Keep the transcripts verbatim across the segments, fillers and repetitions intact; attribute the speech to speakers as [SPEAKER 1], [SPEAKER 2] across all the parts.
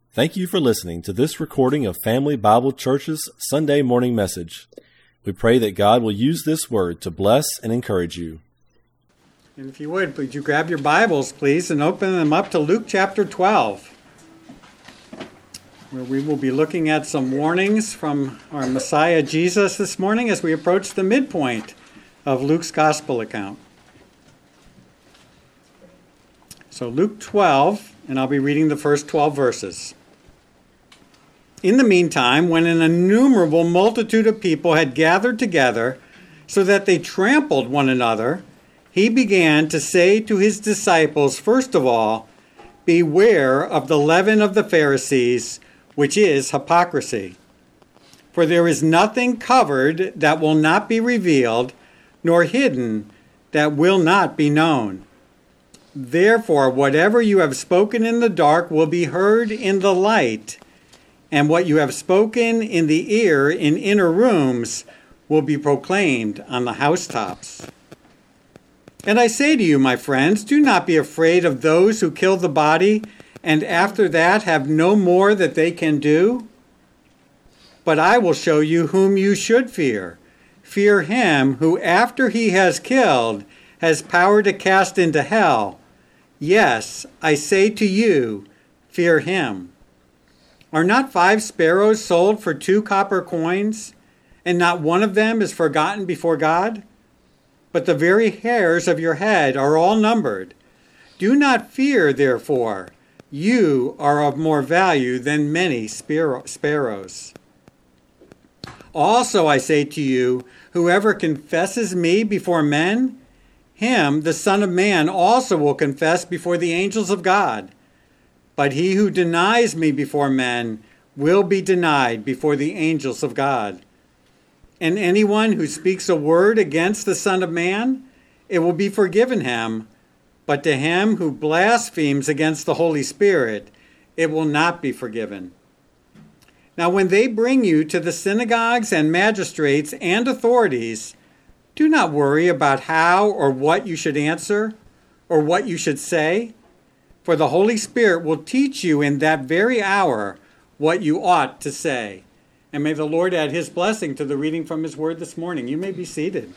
[SPEAKER 1] Thank you for listening to this recording of Family Bible Church's Sunday morning message. We pray that God will use this word to bless and encourage you.
[SPEAKER 2] And if you would, would you grab your Bibles, please, and open them up to Luke chapter twelve, where we will be looking at some warnings from our Messiah Jesus this morning as we approach the midpoint of Luke's gospel account. So Luke twelve, and I'll be reading the first twelve verses. In the meantime, when an innumerable multitude of people had gathered together so that they trampled one another, he began to say to his disciples, first of all, beware of the leaven of the Pharisees, which is hypocrisy. For there is nothing covered that will not be revealed, nor hidden that will not be known. Therefore, whatever you have spoken in the dark will be heard in the light, and what you have spoken in the ear in inner rooms will be proclaimed on the housetops. And I say to you, my friends, do not be afraid of those who kill the body, and after that have no more that they can do. But I will show you whom you should fear. Fear him who, after he has killed, has power to cast into hell. Yes, I say to you, fear him. Are not five sparrows sold for two copper coins, and not one of them is forgotten before God? But the very hairs of your head are all numbered. Do not fear, therefore. You are of more value than many sparrows. Also I say to you, whoever confesses me before men, him the Son of Man also will confess before the angels of God. But he who denies me before men will be denied before the angels of God. And anyone who speaks a word against the Son of Man, it will be forgiven him. But to him who blasphemes against the Holy Spirit, it will not be forgiven. Now when they bring you to the synagogues and magistrates and authorities, do not worry about how or what you should answer or what you should say. For the Holy Spirit will teach you in that very hour what you ought to say. And may the Lord add his blessing to the reading from his word this morning. You may be seated.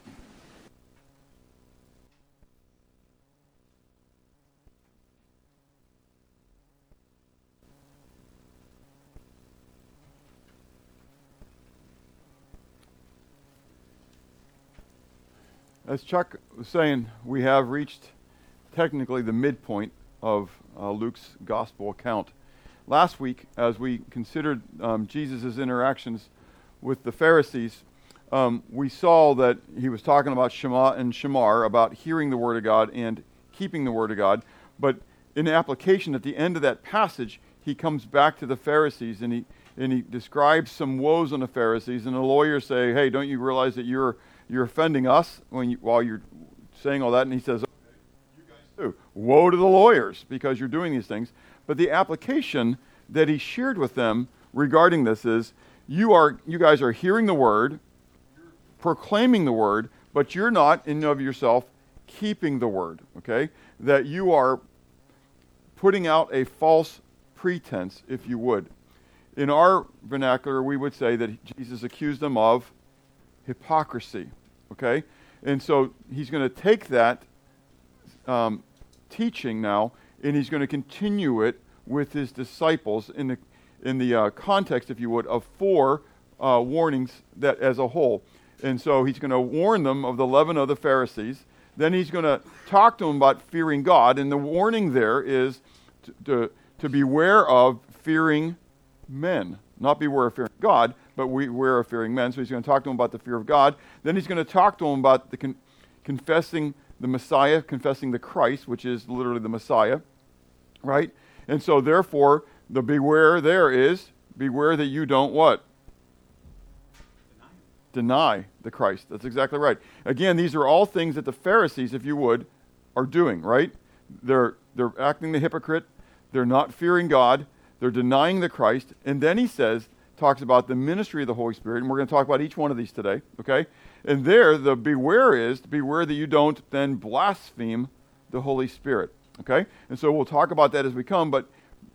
[SPEAKER 3] As Chuck was saying, we have reached technically the midpoint of uh, Luke's gospel account. Last week, as we considered um, Jesus' interactions with the Pharisees, um, we saw that he was talking about Shema and Shamar, about hearing the word of God and keeping the word of God. But in application, at the end of that passage, he comes back to the Pharisees and he and he describes some woes on the Pharisees. And the lawyers say, "Hey, don't you realize that you're you're offending us when you, while you're saying all that?" And he says, woe to the lawyers because you're doing these things. But the application that he shared with them regarding this is, you are, you guys are hearing the word, proclaiming the word, but you're not in and of yourself keeping the word, okay? That you are putting out a false pretense, if you would. In our vernacular, we would say that Jesus accused them of hypocrisy, okay? And so he's going to take that um, teaching now, and he's going to continue it with his disciples in the in the uh, context, if you would, of four uh, warnings that as a whole. And so he's going to warn them of the leaven of the Pharisees. Then he's going to talk to them about fearing God, and the warning there is to to, to beware of fearing men, not beware of fearing God, but beware of fearing men. So he's going to talk to them about the fear of God. Then he's going to talk to them about the con- confessing the Messiah, confessing the Christ, which is literally the Messiah, right? And so therefore, the beware there is, beware that you don't what? Deny. Deny the Christ. That's exactly right. Again, these are all things that the Pharisees, if you would, are doing, right? They're they're acting the hypocrite. They're not fearing God. They're denying the Christ. And then he says, talks about the ministry of the Holy Spirit, and we're going to talk about each one of these today, okay? And there, the beware is, beware that you don't then blaspheme the Holy Spirit, okay? And so we'll talk about that as we come, but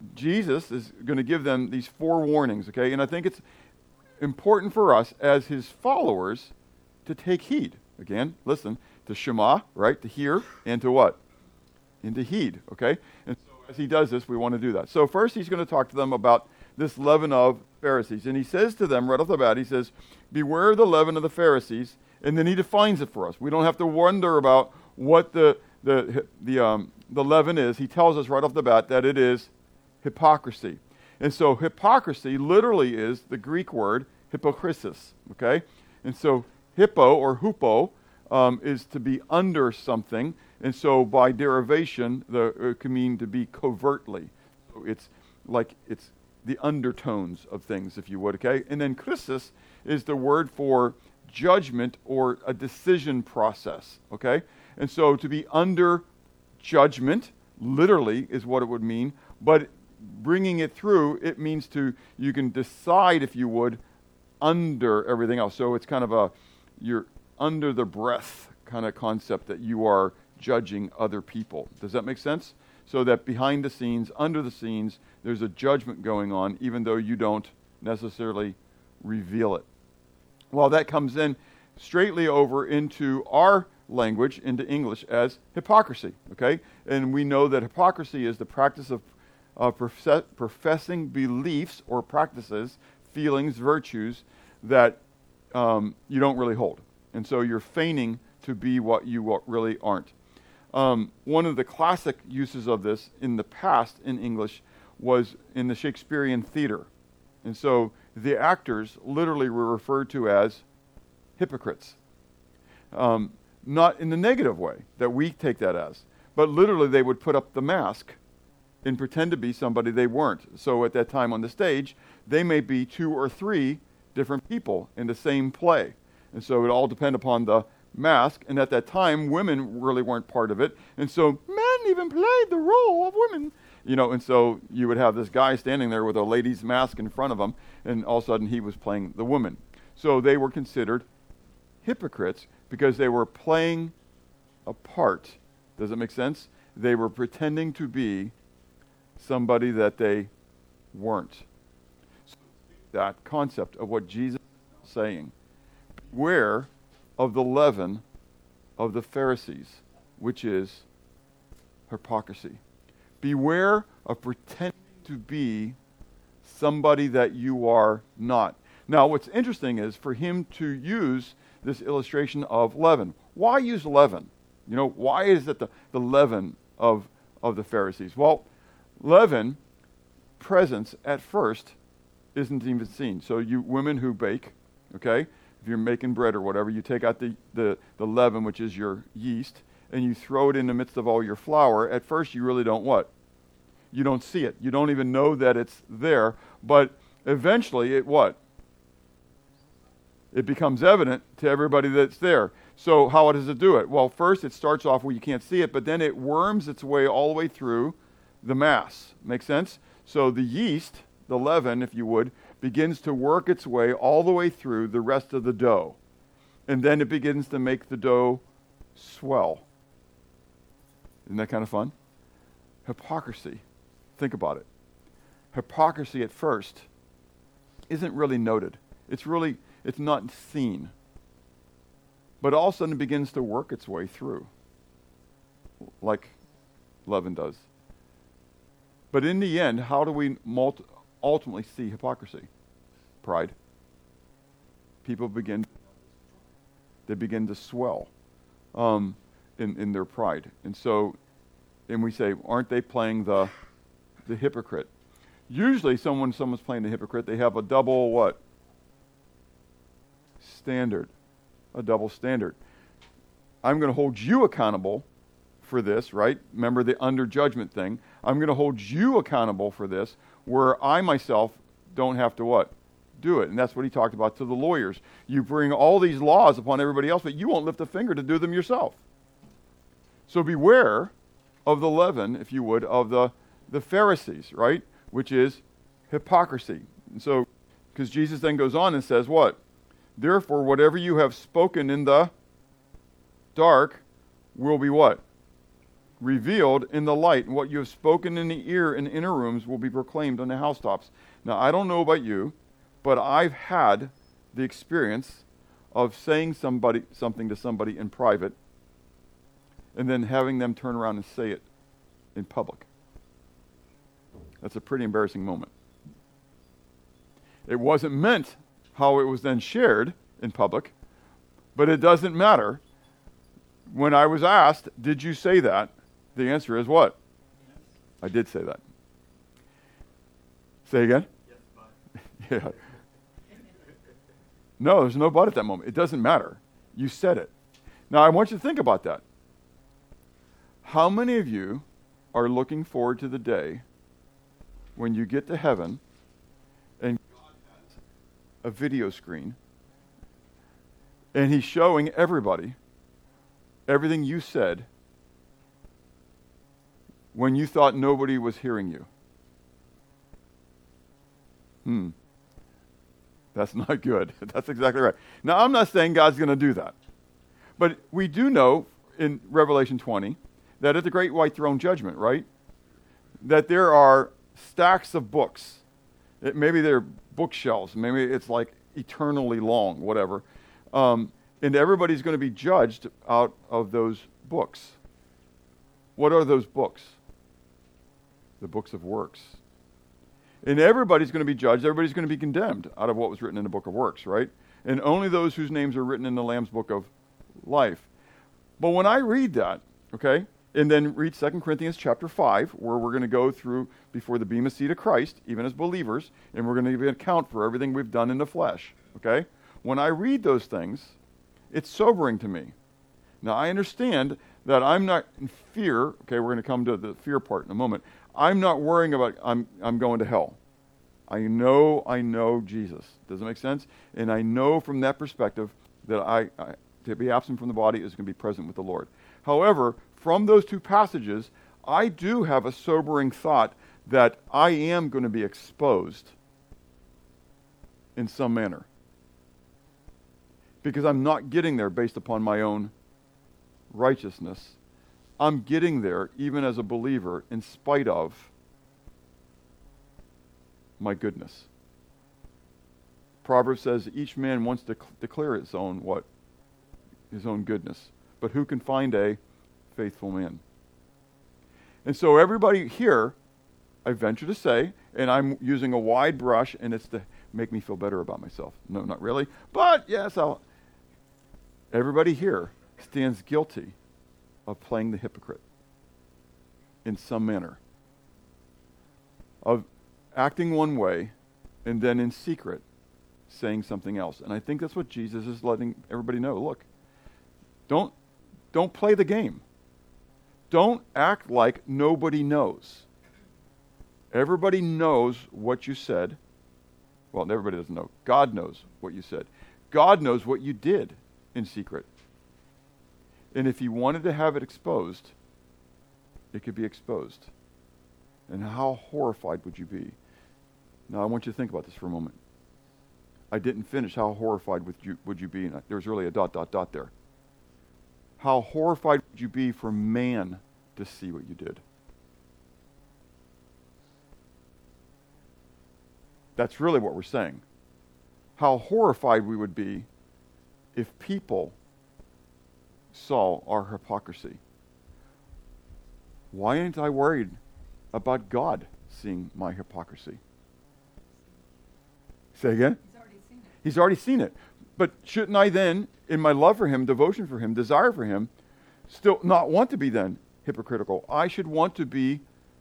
[SPEAKER 3] Jesus is going to give them these four warnings, okay? And I think it's important for us as his followers to take heed. Again, listen, to Shema, right? To hear, and to what? And to heed, okay? And so as he does this, we want to do that. So first he's going to talk to them about this leaven of Pharisees. And he says to them right off the bat, he says, beware the leaven of the Pharisees. And then he defines it for us. We don't have to wonder about what the the the um, the leaven is. He tells us right off the bat that it is hypocrisy. And so hypocrisy literally is the Greek word hypokrisis, okay? And so hippo or hupo um, is to be under something. And so by derivation, the, it can mean to be covertly. So it's like it's the undertones of things, if you would, okay? And then krisis is the word for judgment or a decision process, okay? And so to be under judgment, literally, is what it would mean, but bringing it through, it means to, you can decide, if you would, under everything else. So it's kind of a, you're under the breath kind of concept that you are judging other people. Does that make sense? So that behind the scenes, under the scenes, there's a judgment going on, even though you don't necessarily reveal it. Well, that comes in straightly over into our language, into English, as hypocrisy, okay? And we know that hypocrisy is the practice of uh, profe- professing beliefs or practices, feelings, virtues, that um, you don't really hold. And so you're feigning to be what you really aren't. Um, one of the classic uses of this in the past in English was in the Shakespearean theater. And so the actors literally were referred to as hypocrites. Um, not in the negative way that we take that as, but literally they would put up the mask and pretend to be somebody they weren't. So at that time on the stage, they may be two or three different people in the same play. And so it all depend upon the mask. And at that time, women really weren't part of it. And so men even played the role of women. You know, and so you would have this guy standing there with a lady's mask in front of him, and all of a sudden he was playing the woman. So they were considered hypocrites because they were playing a part. Does it make sense? They were pretending to be somebody that they weren't. So that concept of what Jesus is saying. Beware of the leaven of the Pharisees, which is hypocrisy. Beware of pretending to be somebody that you are not. Now, what's interesting is for him to use this illustration of leaven. Why use leaven? You know, why is it the, the leaven of, of the Pharisees? Well, leaven presence at first isn't even seen. So you women who bake, okay, if you're making bread or whatever, you take out the, the, the leaven, which is your yeast, and you throw it in the midst of all your flour. At first, you really don't what? You don't see it. You don't even know that it's there. But eventually, it what? It becomes evident to everybody that's there. So how does it do it? Well, first, it starts off where you can't see it, but then it worms its way all the way through the mass. Make sense? So the yeast, the leaven, if you would, begins to work its way all the way through the rest of the dough. And then it begins to make the dough swell. Isn't that kind of fun? Hypocrisy. Think about it. Hypocrisy at first isn't really noted. It's really, it's not seen. But all of a sudden it begins to work its way through. Like leaven does. But in the end, how do we multi- ultimately see hypocrisy? Pride. People begin, they begin to swell um, in, in their pride. And so, and we say, aren't they playing the the hypocrite? Usually someone someone's playing the hypocrite, they have a double what? Standard. A double standard. I'm going to hold you accountable for this, right? Remember the under judgment thing. I'm going to hold you accountable for this, where I myself don't have to what? Do it. And that's what he talked about to the lawyers. You bring all these laws upon everybody else, but you won't lift a finger to do them yourself. So beware of the leaven, if you would, of the, the Pharisees, right? Which is hypocrisy. And so, because Jesus then goes on and says what? Therefore, whatever you have spoken in the dark will be what? revealed in the light, and what you have spoken in the ear in inner rooms will be proclaimed on the housetops. Now, I don't know about you, but I've had the experience of saying somebody something to somebody in private and then having them turn around and say it in public. That's a pretty embarrassing moment. It wasn't meant how it was then shared in public, but it doesn't matter. When I was asked, did you say that? The answer is what? Yes. I did say that. Say again? Yes, but. Yeah. No, there's no but at that moment. It doesn't matter. You said it. Now, I want you to think about that. How many of you are looking forward to the day when you get to heaven and God has a video screen and he's showing everybody everything you said when you thought nobody was hearing you? Hmm. That's not good. That's exactly right. Now, I'm not saying God's going to do that. But we do know in Revelation twenty that at the great white throne judgment, right, that there are stacks of books. It, maybe they're bookshelves. Maybe it's like eternally long, whatever. Um, and everybody's going to be judged out of those books. What are those books? The books of works. And everybody's going to be judged. Everybody's going to be condemned out of what was written in the book of works, right? And only those whose names are written in the Lamb's book of life. But when I read that, okay, and then read Second Corinthians chapter five, where we're going to go through before the bema seat of Christ, even as believers, and we're going to give an account for everything we've done in the flesh, okay? When I read those things, it's sobering to me. Now, I understand that I'm not in fear. Okay, we're going to come to the fear part in a moment. I'm not worrying about I'm I'm going to hell. I know I know Jesus. Does that make sense? And I know from that perspective that I, I to be absent from the body is going to be present with the Lord. However, from those two passages, I do have a sobering thought that I am going to be exposed in some manner. Because I'm not getting there based upon my own righteousness. I'm getting there even as a believer in spite of my goodness. Proverbs says each man wants to cl- declare his own what? His own goodness. But who can find a faithful man? And so everybody here, I venture to say, and I'm using a wide brush, and it's to make me feel better about myself. No, not really. But yes, I'll, everybody here stands guilty of playing the hypocrite in some manner, of acting one way and then in secret saying something else. And I think that's what Jesus is letting everybody know. Look, don't don't play the game. Don't act like nobody knows. Everybody knows what you said. Well, everybody doesn't know. God knows what you said. God knows what you did in secret. And if he wanted to have it exposed, it could be exposed. And how horrified would you be? Now, I want you to think about this for a moment. I didn't finish. How horrified would you, would you be? And there was really a dot, dot, dot there. How horrified would you be for man to see what you did? That's really what we're saying. How horrified we would be if people saw our hypocrisy. Why ain't I worried about God seeing my hypocrisy? Say again?
[SPEAKER 4] He's already seen it.
[SPEAKER 3] He's already seen it. But shouldn't I then, in my love for him, devotion for him, desire for him, still not want to be then hypocritical? I should want to be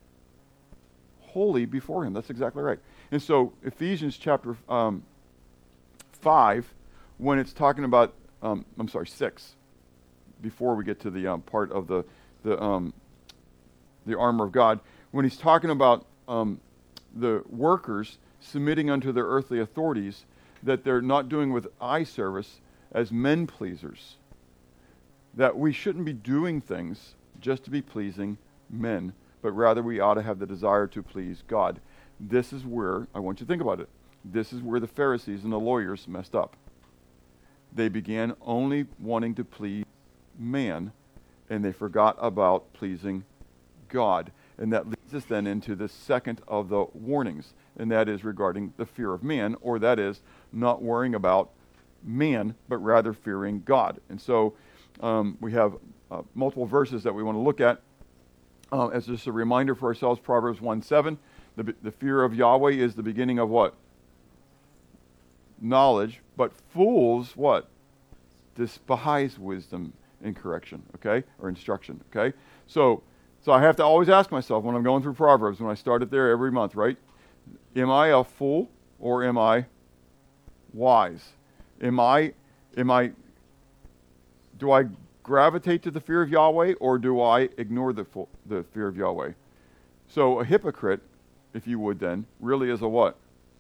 [SPEAKER 3] holy before him. That's exactly right. And so Ephesians chapter um, five, when it's talking about, um, I'm sorry, six, before we get to the um, part of the the um, the armor of God, when he's talking about um, the workers submitting unto their earthly authorities, that they're not doing with eye service as men pleasers, that we shouldn't be doing things just to be pleasing men, but rather we ought to have the desire to please God. This is where, I want you to think about it, this is where the Pharisees and the lawyers messed up. They began only wanting to please man, and they forgot about pleasing God. And that leads us then into the second of the warnings, and that is regarding the fear of man, or that is not worrying about man, but rather fearing God. And so um, we have uh, multiple verses that we want to look at. Uh, as just a reminder for ourselves, Proverbs one seven, the, the fear of Yahweh is the beginning of what? Knowledge, but fools, what? Despise wisdom and correction, okay? Or instruction, okay? So, so I have to always ask myself when I'm going through Proverbs, when I start it there every month, right? Am I a fool or am I wise? Am I, am I, do I gravitate to the fear of Yahweh, or do I ignore the fo- the fear of Yahweh? So a hypocrite, if you would then, really is a what?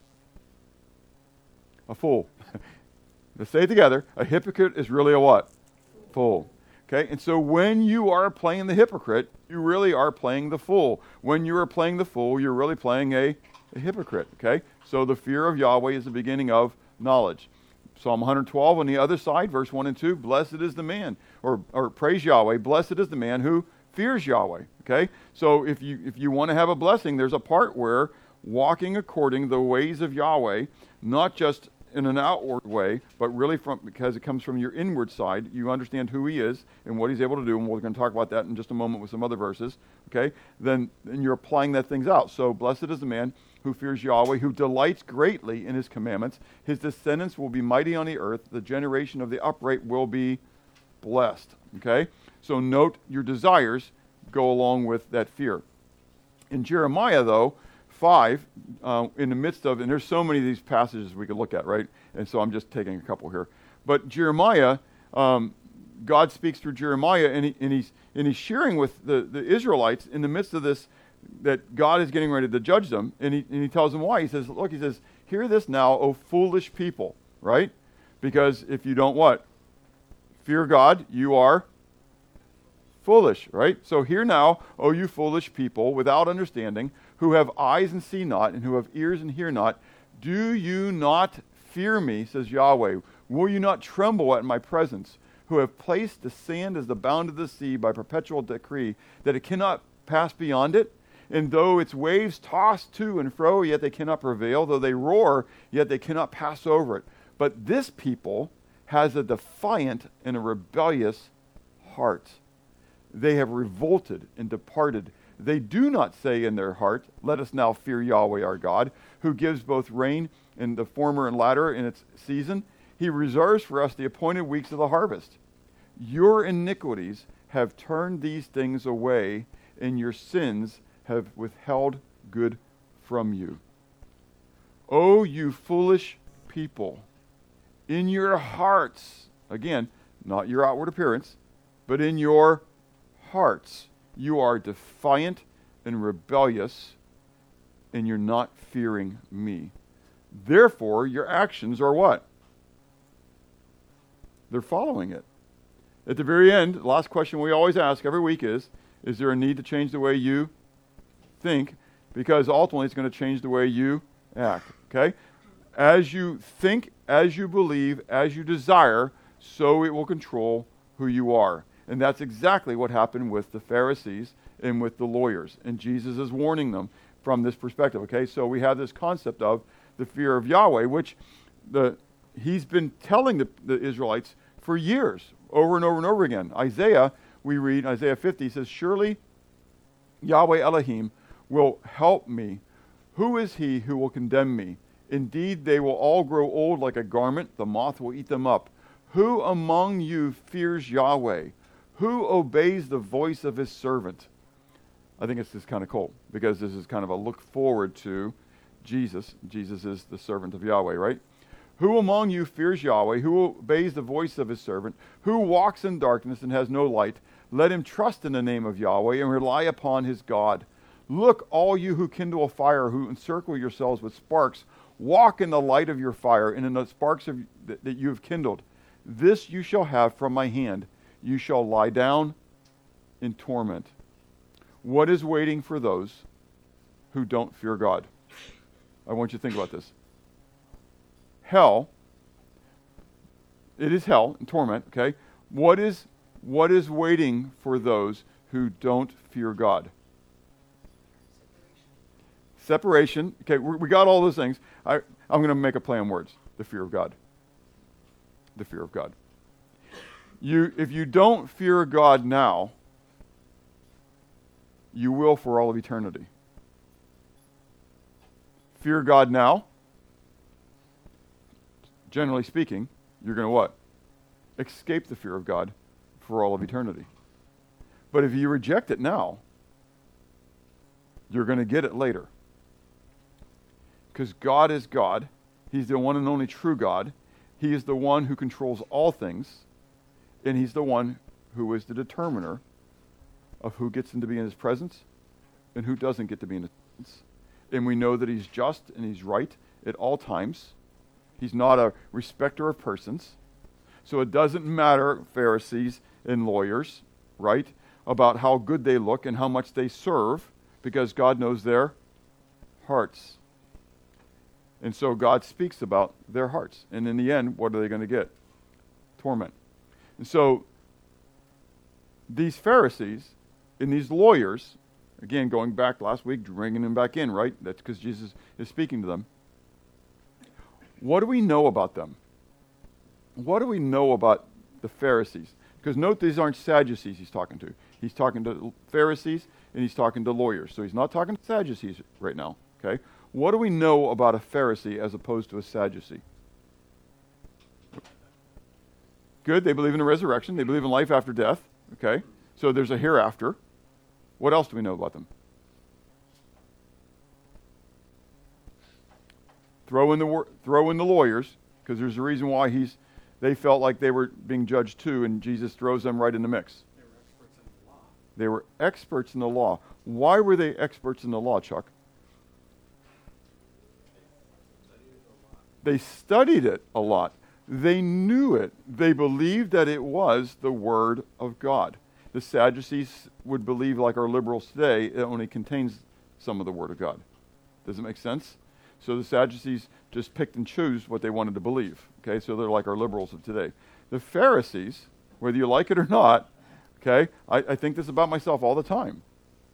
[SPEAKER 3] A fool. Let's say it together. A hypocrite is really a what? Fool. Okay, and so when you are playing the hypocrite, you really are playing the fool. When you are playing the fool, you're really playing a, a hypocrite. Okay, so the fear of Yahweh is the beginning of knowledge. Psalm one twelve on the other side, verse one and two, blessed is the man, or, or praise Yahweh, blessed is the man who fears Yahweh. Okay, so if you if you want to have a blessing, there's a part where walking according the ways of Yahweh, not just in an outward way, but really from because it comes from your inward side. You understand who he is and what he's able to do, and we're going to talk about that in just a moment with some other verses. Okay, then then you're applying that things out. So blessed is the man who fears Yahweh, who delights greatly in his commandments. His descendants will be mighty on the earth. The generation of the upright will be blessed. Okay, so note your desires go along with that fear. In Jeremiah, though, five, uh, in the midst of, and there's so many of these passages we could look at, right? And so I'm just taking a couple here. But Jeremiah, um, God speaks through Jeremiah, and, he, and he's and he's sharing with the, the Israelites in the midst of this, that God is getting ready to judge them, and he, and he tells them why. He says, look, he says, hear this now, O foolish people, right? Because if you don't what? Fear God, you are foolish, right? So hear now, O you foolish people, without understanding, who have eyes and see not, and who have ears and hear not, do you not fear me, says Yahweh? Will you not tremble at my presence, who have placed the sand as the bound of the sea by perpetual decree, that it cannot pass beyond it? And though its waves toss to and fro, yet they cannot prevail. Though they roar, yet they cannot pass over it. But this people has a defiant and a rebellious heart. They have revolted and departed. They do not say in their heart, let us now fear Yahweh our God, who gives both rain in the former and latter in its season. He reserves for us the appointed weeks of the harvest. Your iniquities have turned these things away, and your sins have withheld good from you. O you foolish people, in your hearts, again, not your outward appearance, but in your hearts, you are defiant and rebellious, and you're not fearing me. Therefore, your actions are what? They're following it. At the very end, the last question we always ask every week is, is there a need to change the way you think? Because ultimately it's going to change the way you act. Okay? As you think, as you believe, as you desire, so it will control who you are. And that's exactly what happened with the Pharisees and with the lawyers. And Jesus is warning them from this perspective. Okay, so we have this concept of the fear of Yahweh, which the he's been telling the, the Israelites for years, over and over and over again. Isaiah, we read, Isaiah fifty says, surely Yahweh Elohim will help me. Who is he who will condemn me? Indeed, they will all grow old like a garment. The moth will eat them up. Who among you fears Yahweh? Who obeys the voice of his servant? I think it's just kind of cool, because this is kind of a look forward to Jesus. Jesus is the servant of Yahweh, right? Who among you fears Yahweh? Who obeys the voice of his servant? Who walks in darkness and has no light? Let him trust in the name of Yahweh and rely upon his God. Look, all you who kindle a fire, who encircle yourselves with sparks, walk in the light of your fire and in the sparks of, that, that you have kindled. This you shall have from my hand. You shall lie down in torment. What is waiting for those who don't fear God? I want you to think about this. Hell, it is hell and torment, okay? What is what is waiting for those who don't fear God? Separation. Okay, we, we got all those things. I, I'm going to make a play on words. The fear of God. The fear of God. You, if you don't fear God now, you will for all of eternity. Fear God now. Generally speaking, you're going to what? Escape the fear of God for all of eternity. But if you reject it now, you're going to get it later. Because God is God. He's the one and only true God. He is the one who controls all things. And he's the one who is the determiner of who gets to be in his presence and who doesn't get to be in his presence. And we know that he's just and he's right at all times. He's not a respecter of persons. So it doesn't matter, Pharisees and lawyers, right, about how good they look and how much they serve, because God knows their hearts. And so God speaks about their hearts. And in the end, what are they going to get? Torment. And so these Pharisees and these lawyers, again, going back last week, bringing them back in, right? That's because Jesus is speaking to them. What do we know about them? What do we know about the Pharisees? Because note, these aren't Sadducees he's talking to. He's talking to Pharisees and he's talking to lawyers. So he's not talking to Sadducees right now, okay? What do we know about a Pharisee as opposed to a Sadducee? Good, they believe in a resurrection. They believe in life after death, okay? So there's a hereafter. What else do we know about them? Throw in the wor- throw in the lawyers, because there's a reason why he's. They felt like they were being judged too, and Jesus throws them right in the mix. They were experts in the law. They were experts in the law. Why were they experts in the law, Chuck? They studied it a lot. They knew it. They believed that it was the Word of God. The Sadducees would believe, like our liberals today, it only contains some of the Word of God. Does it make sense? So the Sadducees just picked and chose what they wanted to believe. Okay, so they're like our liberals of today. The Pharisees, whether you like it or not, okay, I, I think this about myself all the time.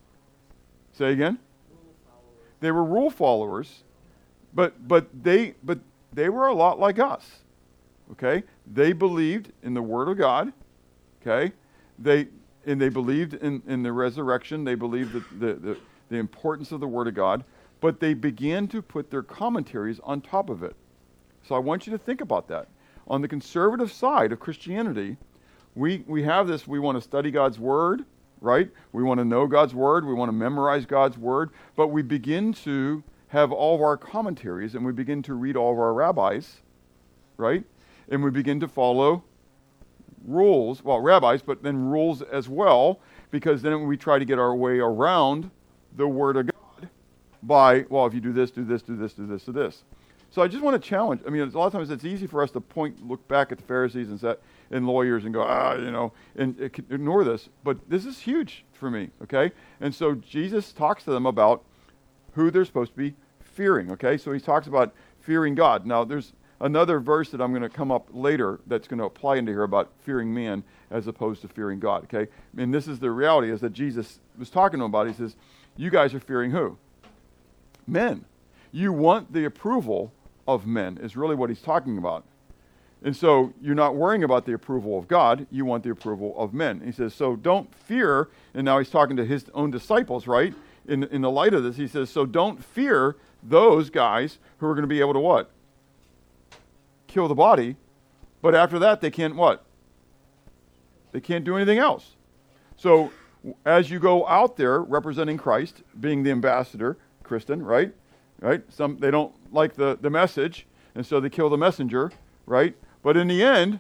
[SPEAKER 3] Say again? They were rule followers, but but they but they were a lot like us. Okay? They believed in the Word of God. Okay? They and they believed in, in the resurrection. They believed that the, the, the importance of the Word of God. But they began to put their commentaries on top of it. So I want you to think about that. On the conservative side of Christianity, we, we have this, we want to study God's Word, right? We want to know God's Word. We want to memorize God's Word. But we begin to have all of our commentaries, and we begin to read all of our rabbis, right? And we begin to follow rules, well, rabbis, but then rules as well, because then we try to get our way around the Word of God by, well, if you do this, do this, do this, do this, do this. So I just want to challenge. I mean, a lot of times it's easy for us to point, look back at the Pharisees and set, and lawyers and go, ah, you know, and uh, ignore this. But this is huge for me, okay? And so Jesus talks to them about who they're supposed to be fearing, okay? So he talks about fearing God. Now, there's another verse that I'm going to come up later that's going to apply into here about fearing man as opposed to fearing God, okay? And this is the reality, is that Jesus was talking to them about. He says, you guys are fearing who? Men. You want the approval of men is really what he's talking about. And so you're not worrying about the approval of God. You want the approval of men. He says, so don't fear. And now he's talking to his own disciples, right? In, in the light of this, he says, so don't fear those guys who are going to be able to what? Kill the body. But after that, they can't what? They can't do anything else. So as you go out there representing Christ, being the ambassador, Kristen, right? Right? Some they don't like the, the message, and so they kill the messenger, right? But in the end,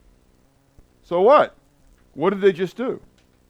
[SPEAKER 3] so what? What did they just do?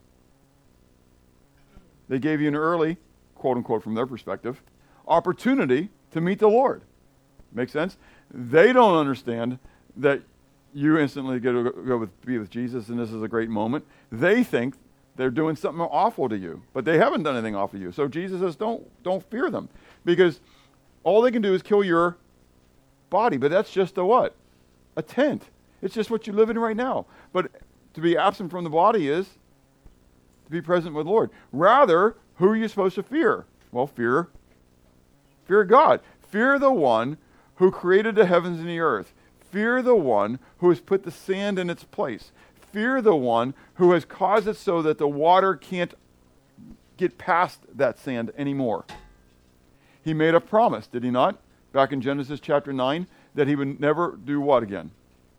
[SPEAKER 3] They gave you an early, quote unquote, from their perspective, opportunity to meet the Lord. Make sense? They don't understand that you instantly get to go with, be with Jesus, and this is a great moment. They think they're doing something awful to you, but they haven't done anything awful to you. So Jesus says, don't don't fear them, because all they can do is kill your body. But that's just a what? A tent. It's just what you live in right now. But to be absent from the body is to be present with the Lord. Rather, who are you supposed to fear? Well, fear Fear God. Fear the one who created the heavens and the earth. Fear the one who has put the sand in its place. Fear the one who has caused it so that the water can't get past that sand anymore. He made a promise, did he not? Back in Genesis chapter nine, that he would never do what again?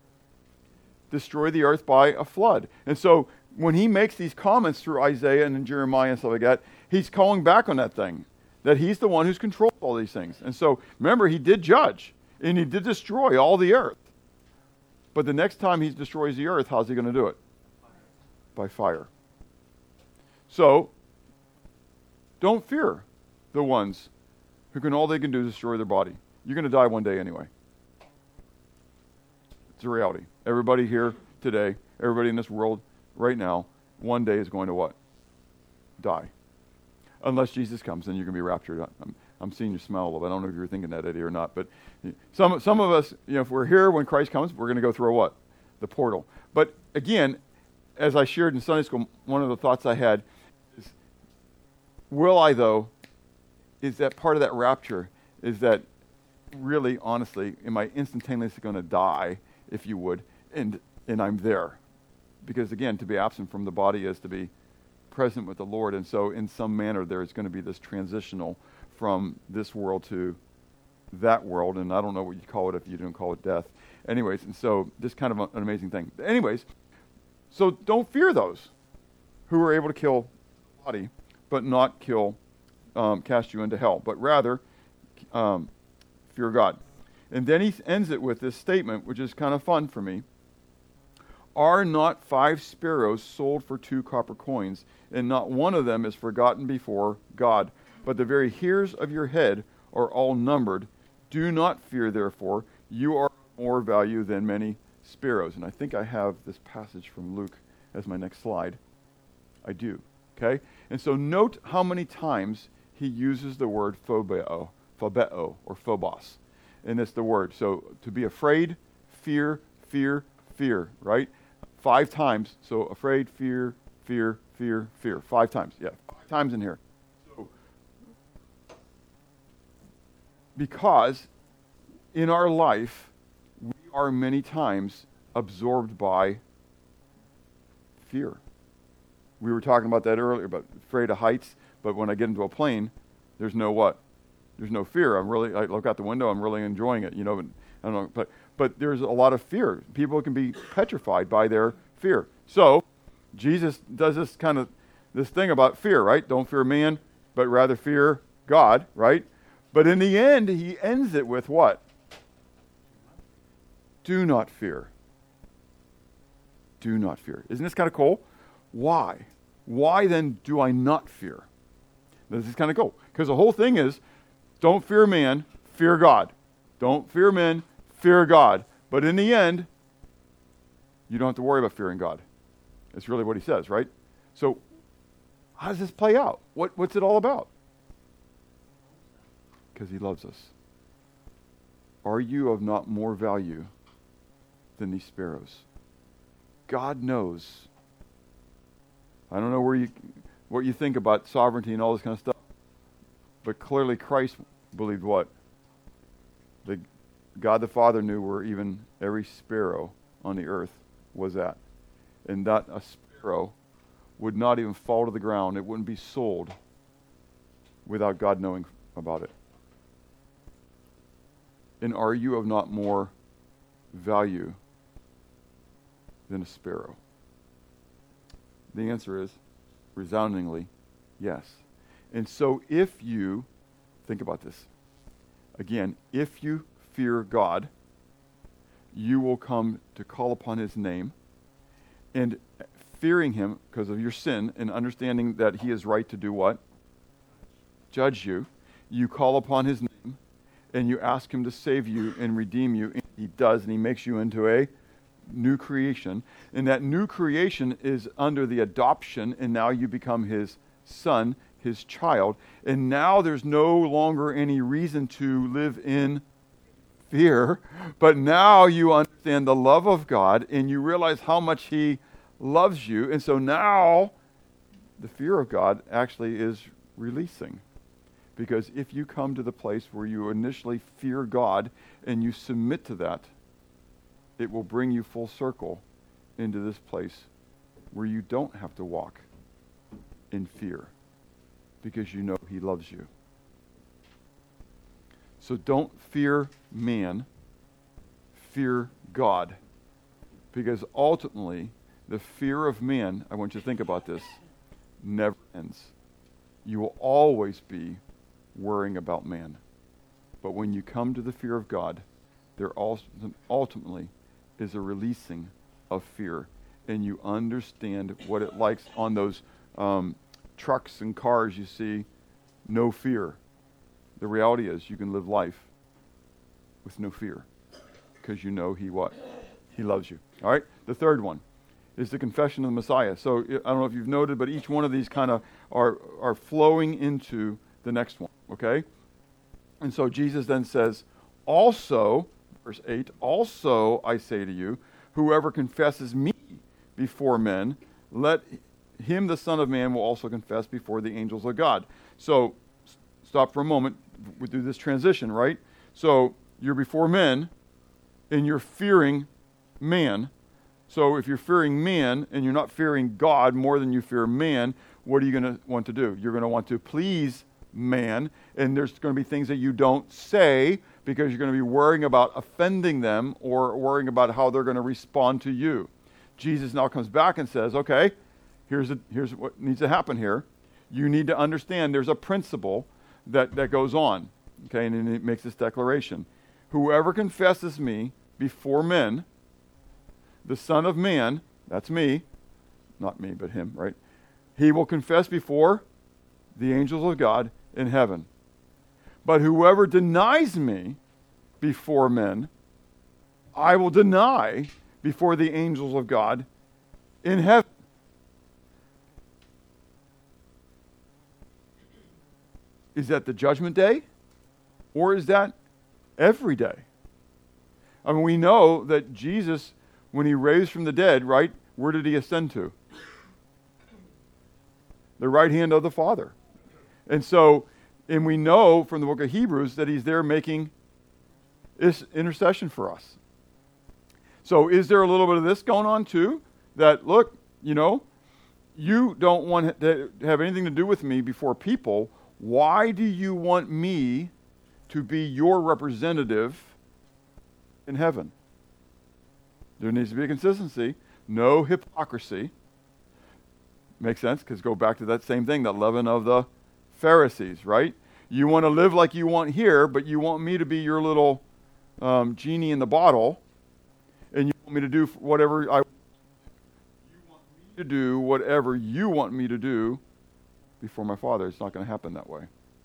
[SPEAKER 3] Destroy the earth by a flood. And so when he makes these comments through Isaiah and Jeremiah and stuff like that, he's calling back on that thing, that he's the one who's controlled all these things. And so remember, he did judge, and he did destroy all the earth. But the next time he destroys the earth, how's he going to do it? By fire. So, don't fear the ones who can all they can do is destroy their body. You're going to die one day anyway. It's a reality. Everybody here today, everybody in this world right now, one day is going to what? Die. Unless Jesus comes, then you're going to be raptured. I'm, I'm seeing you smile a little bit. I don't know if you were thinking that, Eddie, or not. But some some of us, you know, if we're here when Christ comes, we're going to go through a what? The portal. But again, as I shared in Sunday school, one of the thoughts I had is, will I, though, is that part of that rapture, is that really, honestly, am I instantaneously going to die, if you would, and and I'm there? Because again, to be absent from the body is to be present with the Lord. And so in some manner there is going to be this transitional from this world to that world. And I don't know what you call it if you don't call it death. Anyways, and so this kind of a, an amazing thing. Anyways, so don't fear those who are able to kill the body, but not kill, um, cast you into hell. But rather, um, fear God. And then he ends it with this statement, which is kind of fun for me. Are not five sparrows sold for two copper coins, and not one of them is forgotten before God? But the very hairs of your head are all numbered. Do not fear, therefore. You are more value than many sparrows. And I think I have this passage from Luke as my next slide. I do. Okay? And so note how many times he uses the word phobeo, phobeo, or phobos. And it's the word. So to be afraid, fear, fear, fear, right? Five times. So afraid, fear, fear, fear, fear. Five times. Yeah, five times in here. So, because in our life, we are many times absorbed by fear. We were talking about that earlier, about afraid of heights. But when I get into a plane, there's no what? There's no fear. I'm really, I look out the window, I'm really enjoying it, you know, but I don't know, but But there's a lot of fear. People can be petrified by their fear. So Jesus does this kind of this thing about fear, right? Don't fear man, but rather fear God, right? But in the end, he ends it with what? Do not fear. Do not fear. Isn't this kind of cool? Why? Why then do I not fear? This is kind of cool. Because the whole thing is, don't fear man, fear God. Don't fear men, fear God. But in the end, you don't have to worry about fearing God. That's really what he says, right? So how does this play out? What, what's it all about? Because he loves us. Are you of not more value than these sparrows? God knows. I don't know where you, what you think about sovereignty and all this kind of stuff. But clearly Christ believed what? The God the Father knew where even every sparrow on the earth was at. And that a sparrow would not even fall to the ground. It wouldn't be sold without God knowing about it. And are you of not more value than a sparrow? The answer is resoundingly yes. And so if you, think about this, again, if you fear God, you will come to call upon his name, and fearing him because of your sin and understanding that he is right to do what? Judge you. You call upon his name and you ask him to save you and redeem you, and he does, and he makes you into a new creation. And that new creation is under the adoption, and now you become his son, his child. And now there's no longer any reason to live in fear, but now you understand the love of God and you realize how much he loves you. And so now the fear of God actually is releasing, Because if you come to the place where you initially fear God and you submit to that, it will bring you full circle into this place where you don't have to walk in fear because you know he loves you. So don't fear man, fear God. Because ultimately, the fear of man, I want you to think about this, never ends. You will always be worrying about man. But when you come to the fear of God, there also ultimately is a releasing of fear. And you understand what it likes on those um, trucks and cars you see, no fear. The reality is you can live life with no fear because you know he what? He loves you. All right? The third one is the confession of the Messiah. So I don't know if you've noted, but each one of these kind of are, are flowing into the next one. Okay? And so Jesus then says, also, verse eight, also I say to you, whoever confesses me before men, let him, the Son of Man, will also confess before the angels of God. So s- stop for a moment. We do this transition, right? So you're before men, and you're fearing man. So if you're fearing man, and you're not fearing God more than you fear man, what are you going to want to do? You're going to want to please man, and there's going to be things that you don't say because you're going to be worrying about offending them or worrying about how they're going to respond to you. Jesus now comes back and says, okay, here's a, here's what needs to happen here. You need to understand there's a principle that, that goes on. Okay, and then he makes this declaration. Whoever confesses me before men, the Son of Man, that's me, not me, but him, right? He will confess before the angels of God in heaven. But whoever denies me before men, I will deny before the angels of God in heaven. Is that the judgment day? Or is that every day? I mean, we know that Jesus, when he raised from the dead, right, where did he ascend to? The right hand of the Father. And so, and we know from the book of Hebrews that he's there making this intercession for us. So is there a little bit of this going on too? That, look, you know, you don't want to have anything to do with me before people. Why do you want me to be your representative in heaven? There needs to be a consistency, no hypocrisy. Makes sense, because go back to that same thing, that leaven of the Pharisees, right? You want to live like you want here, but you want me to be your little um, genie in the bottle, and you want me to do whatever I you want me to do whatever you want me to do before my Father. It's not going to happen that way.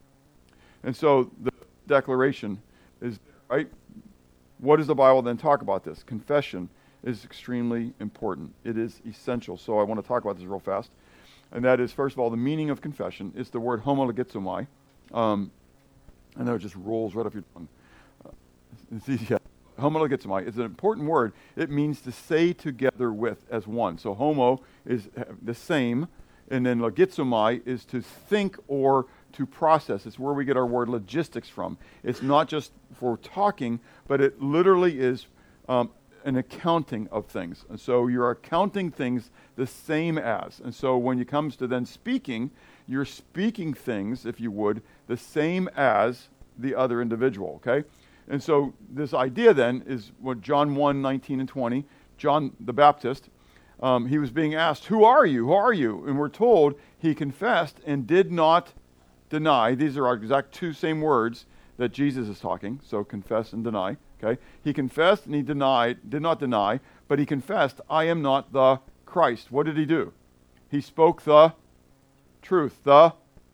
[SPEAKER 3] And so the declaration is, right? What does the Bible then talk about this? Confession is extremely important. It is essential. So I want to talk about this real fast. And that is, first of all, the meaning of confession is the word homologizomai. Um, I know it just rolls right off your tongue. Uh, it's easy. Yeah. Homologizomai is an important word. It means to say together with as one. So homo is the same, and then logizomai is to think or to process. It's where we get our word logistics from. It's not just for talking, but it literally is um, an accounting of things. And so you're accounting things the same as. And so when it comes to then speaking, you're speaking things, if you would, the same as the other individual, okay? And so this idea then is what John one, nineteen and twenty, John the Baptist, um, he was being asked, who are you? Who are you? And we're told he confessed and did not deny. These are our exact two same words that Jesus is talking. So confess and deny. Okay. He confessed and he denied, did not deny, but he confessed, I am not the Christ. What did he do? He spoke the truth, the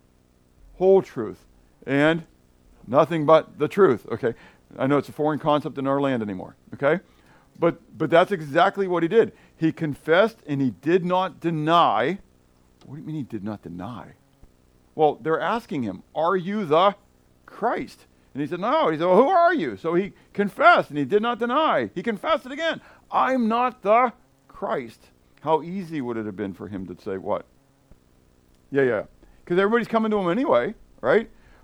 [SPEAKER 3] whole truth, and nothing but the truth. Okay. I know it's a foreign concept in our land anymore. Okay. But but that's exactly what he did. He confessed and he did not deny. What do you mean he did not deny? Well, they're asking him, are you the Christ? And he said, no. He said, well, who are you? So he confessed, and he did not deny. He confessed it again. I'm not the Christ. How easy would it have been for him to say what? Yeah, yeah. Because everybody's coming to him anyway, right?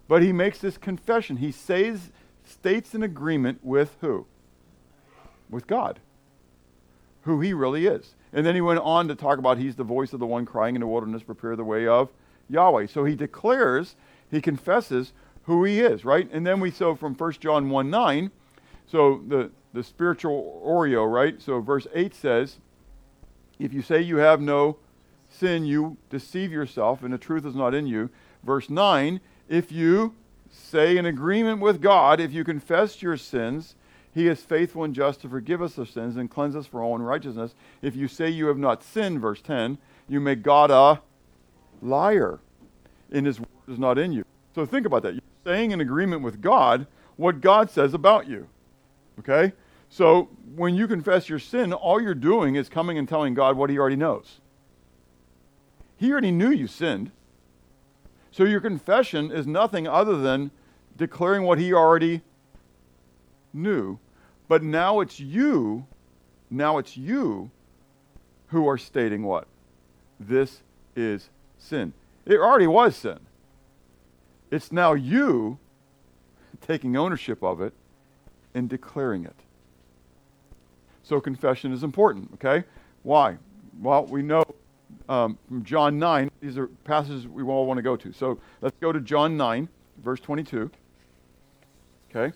[SPEAKER 3] But he makes this confession. He says, states an agreement with who? With God, who he really is. And then he went on to talk about he's the voice of the one crying in the wilderness, prepare the way of Yahweh. So he declares, he confesses who he is, right? And then we saw from First John one nine, so the, the spiritual Oreo, right? So verse eight says, if you say you have no sin, you deceive yourself, and the truth is not in you. Verse nine, if you say in agreement with God, if you confess your sins, he is faithful and just to forgive us our sins and cleanse us from all unrighteousness. If you say you have not sinned, verse ten, you make God a liar, and his word is not in you. So think about that. You're saying in agreement with God what God says about you. Okay? So when you confess your sin, all you're doing is coming and telling God what he already knows. He already knew you sinned. So your confession is nothing other than declaring what he already knew. But now it's you, now it's you who are stating what? This is sin. It already was sin. It's now you taking ownership of it and declaring it. So confession is important, okay? Why? Well, we know um, from John nine, these are passages we all want to go to. So let's go to John nine, verse twenty-two. Okay?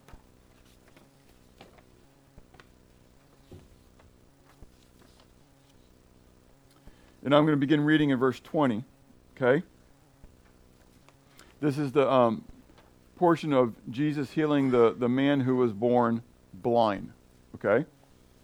[SPEAKER 3] And I'm going to begin reading in verse twenty. Okay? This is the um, portion of Jesus healing the, the man who was born blind. Okay? It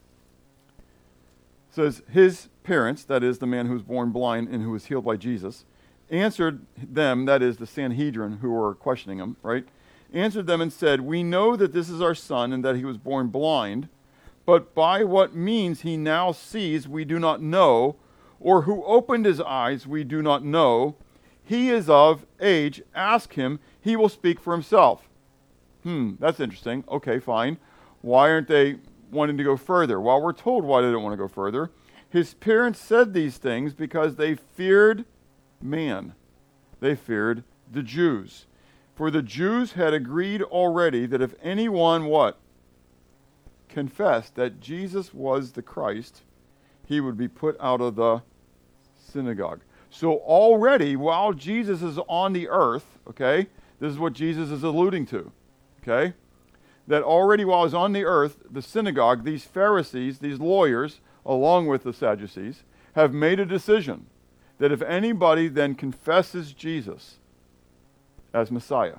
[SPEAKER 3] says, his parents, that is the man who was born blind and who was healed by Jesus, answered them, that is the Sanhedrin who were questioning him, right? Answered them and said, we know that this is our son and that he was born blind, but by what means he now sees we do not know, or who opened his eyes we do not know. He is of age. Ask him. He will speak for himself. Hmm, that's interesting. Okay, fine. Why aren't they wanting to go further? Well, we're told why they don't want to go further. His parents said these things because they feared man. They feared the Jews. For the Jews had agreed already that if anyone, what? Confessed that Jesus was the Christ, he would be put out of the synagogue. So already, while Jesus is on the earth, okay, this is what Jesus is alluding to, okay, that already while he's on the earth, the synagogue, these Pharisees, these lawyers, along with the Sadducees, have made a decision that if anybody then confesses Jesus as Messiah,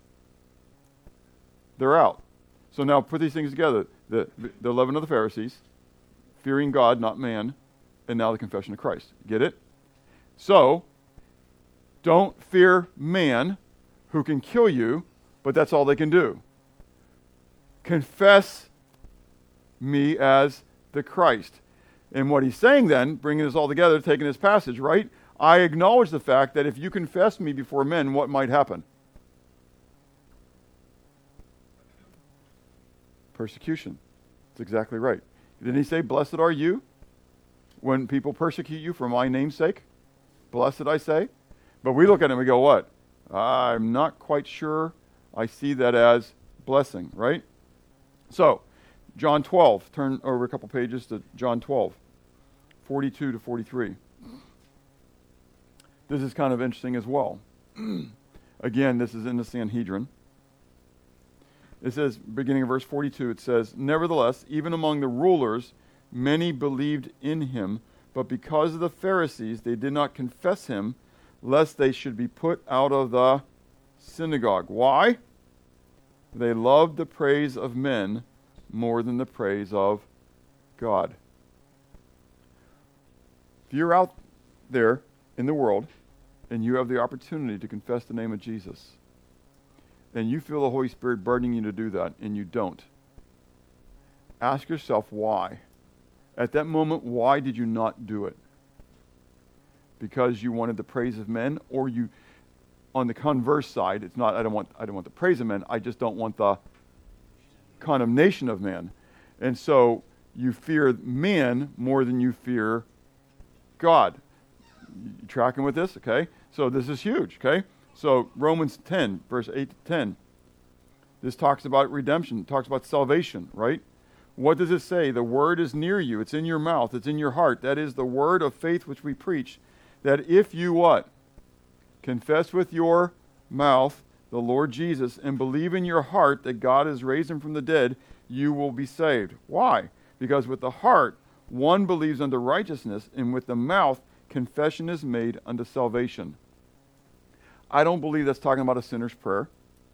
[SPEAKER 3] they're out. So now put these things together. The, the leaven of the Pharisees, fearing God, not man, and now the confession of Christ. Get it? So, don't fear man who can kill you, but that's all they can do. Confess me as the Christ. And what he's saying then, bringing this all together, taking this passage, right? I acknowledge the fact that if you confess me before men, what might happen? Persecution. That's exactly right. Didn't he say, blessed are you when people persecute you for my name's sake? Blessed, I say. But we look at it and we go, what? I'm not quite sure I see that as blessing, right? So, John twelve. Turn over a couple pages to John twelve, forty-two to forty-three. This is kind of interesting as well. Again, this is in the Sanhedrin. It says, beginning of verse forty-two, it says, nevertheless, even among the rulers, many believed in him, but because of the Pharisees, they did not confess him, lest they should be put out of the synagogue. Why? They loved the praise of men more than the praise of God. If you're out there in the world, and you have the opportunity to confess the name of Jesus, and you feel the Holy Spirit burdening you to do that, and you don't, ask yourself why. At that moment, why did you not do it? Because you wanted the praise of men, or you, on the converse side, it's not, I don't want, I don't want the praise of men, I just don't want the condemnation of man. And so you fear man more than you fear God. You tracking with this? Okay. So this is huge. Okay. So Romans ten, verse eight to ten. This talks about redemption, talks about salvation, right? What does it say? The word is near you. It's in your mouth. It's in your heart. That is the word of faith which we preach. That if you what? Confess with your mouth the Lord Jesus and believe in your heart that God has raised him from the dead, you will be saved. Why? Because with the heart one believes unto righteousness, and with the mouth confession is made unto salvation. I don't believe that's talking about a sinner's prayer.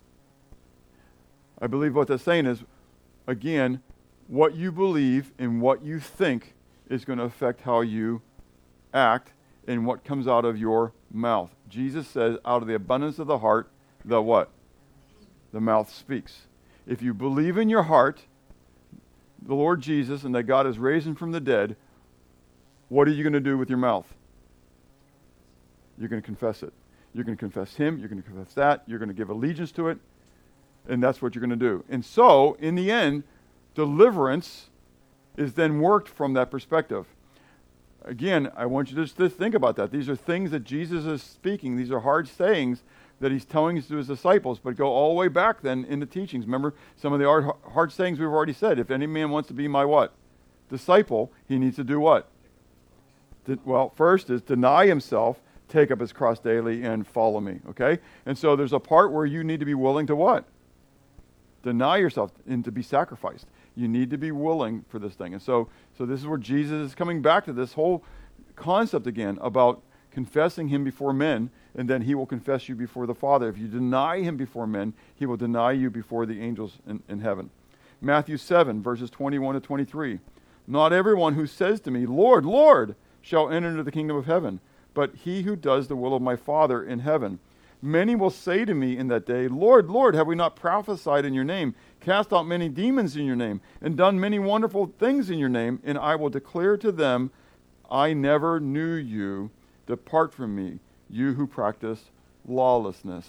[SPEAKER 3] I believe what that's saying is, again, what you believe and what you think is going to affect how you act and what comes out of your mouth. Jesus says, out of the abundance of the heart, the what? The mouth speaks. If you believe in your heart the Lord Jesus and that God has raised him from the dead, what are you going to do with your mouth? You're going to confess it. You're going to confess him. You're going to confess that. You're going to give allegiance to it. And that's what you're going to do. And so, in the end, deliverance is then worked from that perspective. Again, I want you to just think about that. These are things that Jesus is speaking. These are hard sayings that he's telling to his disciples, but go all the way back then in the teachings. Remember some of the hard, hard sayings we've already said. If any man wants to be my what? Disciple, he needs to do what? De- well, first is deny himself, take up his cross daily, and follow me. Okay? And so there's a part where you need to be willing to what? Deny yourself and to be sacrificed. You need to be willing for this thing. And so, so this is where Jesus is coming back to this whole concept again about confessing him before men, and then he will confess you before the Father. If you deny him before men, he will deny you before the angels in, in heaven. Matthew seven, verses twenty-one to twenty-three. Not everyone who says to me, Lord, Lord, shall enter into the kingdom of heaven, but he who does the will of my Father in heaven. Many will say to me in that day, Lord, Lord, have we not prophesied in your name, cast out many demons in your name, and done many wonderful things in your name? And I will declare to them, I never knew you. Depart from me, you who practice lawlessness.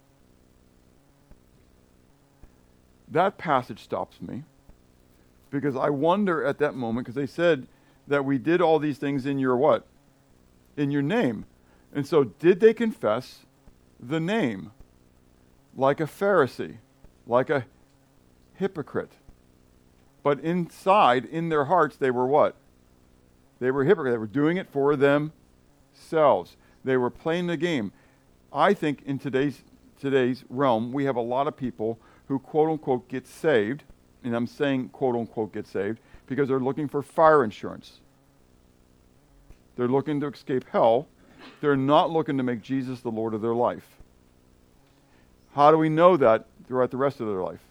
[SPEAKER 3] That passage stops me because I wonder at that moment, because they said that we did all these things in your what? In your name. And so did they confess the name like a Pharisee, like a hypocrite? But inside, in their hearts, they were what? They were hypocrites. They were doing it for themselves. They were playing the game. I think in today's today's realm, we have a lot of people who quote-unquote get saved, and I'm saying quote-unquote get saved, because they're looking for fire insurance. They're looking to escape hell. They're not looking to make Jesus the Lord of their life. How do we know that throughout the rest of their life?